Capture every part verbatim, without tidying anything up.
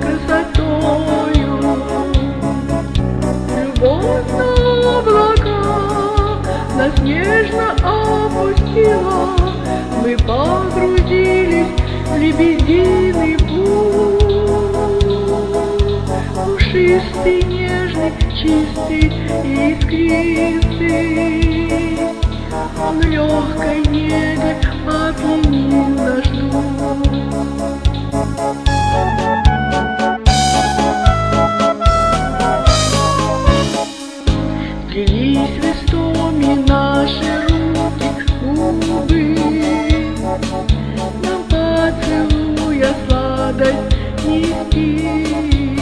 красотою. Любовь на облака нас нежно опустила, мы погрузились в лебединый путь. Пушистый, нежный, чистый, искристый, он легкой негой опьянил наш дух. Сплелись листами наши руки, губы, нам поцелуя сладость нести.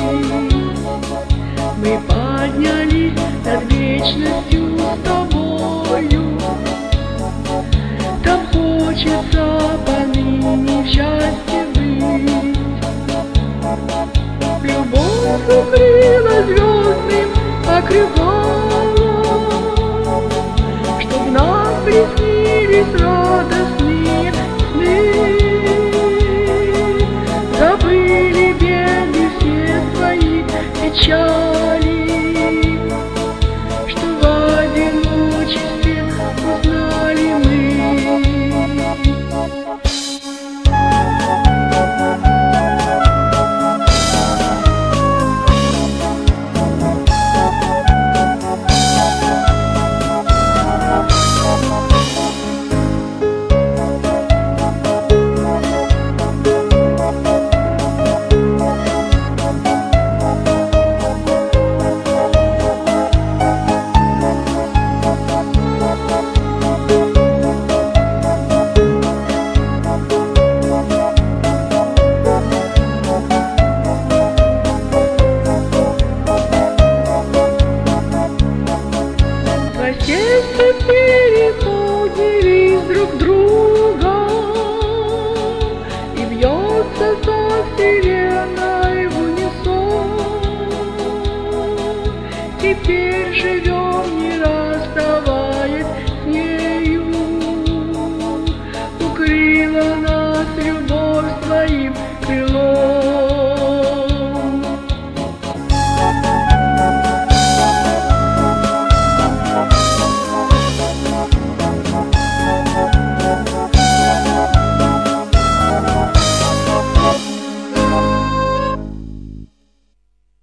Мы поднялись над вечностью с тобою, так хочется поныне в счастье быть. Любовь укрыла звездным покрывалом